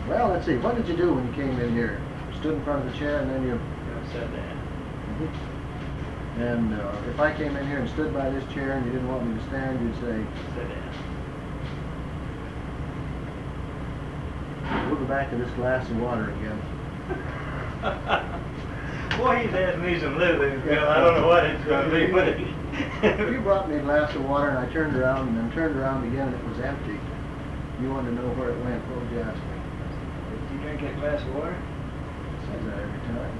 Well, let's see. What did you do when you came in here? Stood in front of the chair and then you... I said that. And if I came in here and stood by this chair and you didn't want me to stand, you'd say... Said that. We'll go back to this glass of water again. Boy, he's asking me some living, Bill. I don't know what it's going to be, but You brought me a glass of water and I turned around and then turned around again and it was empty. You wanted to know where it went. What would you ask me? Did you drink that glass of water? Says that every time.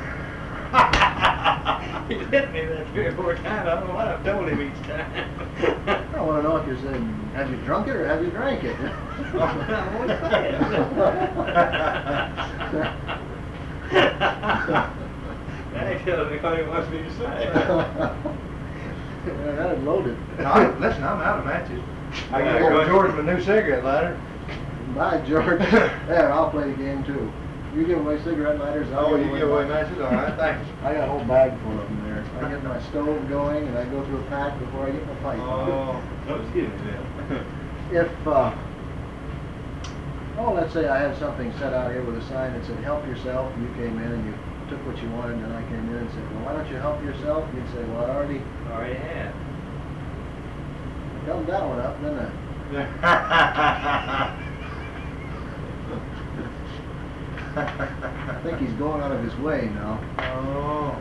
He's hit me that 3 or 4 times. I don't know what I've told him each time. I want to know if you said, have you drunk it or have you drank it? I won't say it. Now he tells me what he wants me to say. Yeah, that is loaded. Listen, I'm out of matches. I Yeah, got go ahead. Jordan a new cigarette lighter. Bye, George. There, I'll play the game too. You give away cigarette lighters, I'll Oh, you give away mine. matches? All right, thanks. I got a whole bag full of them there. I get my stove going and I go through a pack before I get my pipe. Oh, No, excuse me, Bill. If, let's say I had something set out here with a sign that said, help yourself, and you came in and you took what you wanted, and I came in and said, well, why don't you help yourself? And you'd say, well, I already Already have. held that one up, didn't I? I think he's going out of his way now. Oh.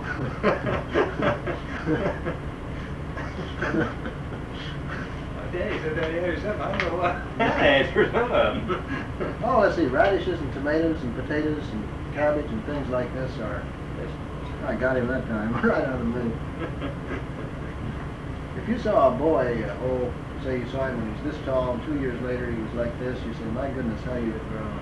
Okay, so that here's something. I don't know what. I asked for some of them. Oh, let's see, radishes and tomatoes and potatoes and cabbage and things like this are... I got him that time, right out of the minute. If you saw a boy, say you saw him when he was this tall, and 2 years later he was like this, you say, my goodness, how you have grown.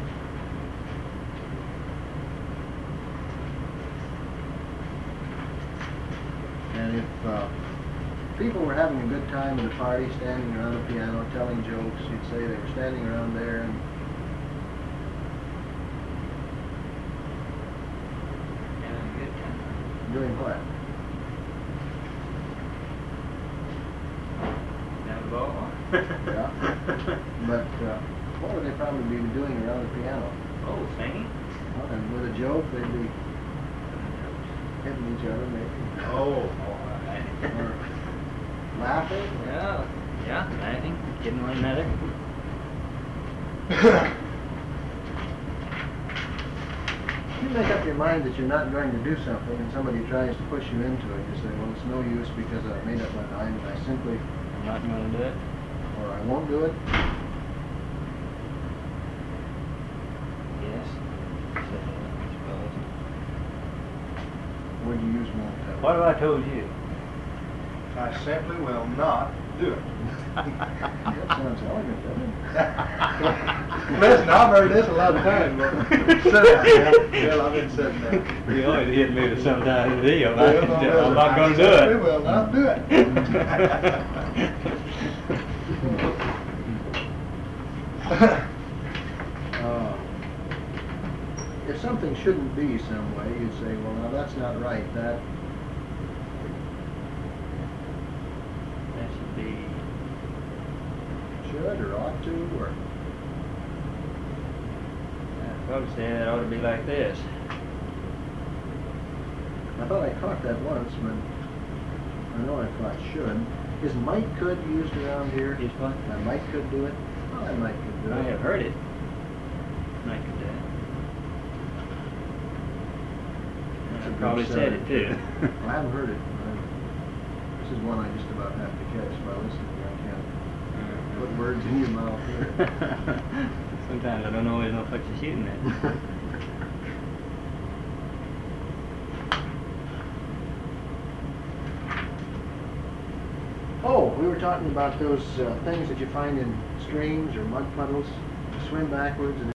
And if people were having a good time at a party, standing around a piano, telling jokes, you'd say they were standing around there and Having a good time. doing what? Now the ball. Yeah. But what would they probably be doing around the piano? Oh, singing? Well, and with a joke, they'd be hitting each other, maybe. Oh, all right. Or laughing. Yeah, yeah, laughing, kidding one another. You make up your mind that you're not going to do something and somebody tries to push you into it. You say, well, it's no use because I've made up my mind and I simply, I'm not going to do it. or I won't do it. Yes. I suppose. Where'd you use won't do? What have I told you? I simply will not do it. That sounds elegant, doesn't it? Listen, I've heard this a lot of times, but sit down, Bill, I've been sitting there. You always hit me with some kind of deal. Bill, I'm not going to do I it. simply will not do it. If something shouldn't be some way, you'd say, well, now that's not right. That That should be. should or ought to, or Folks say it ought to be like this. I thought I caught that once, but I know I caught should. Is might could used around here? Is what? I might could do it. Oh, I might could do it. I have heard it. Like that. That's a I good probably setup. said it too. Well, I haven't heard it. This is one I just about have to catch by listening. I can't put words in your mouth here. Sometimes I don't always know what you're shooting at. Oh, we were talking about those things that you find in streams or mud puddles. You swim backwards and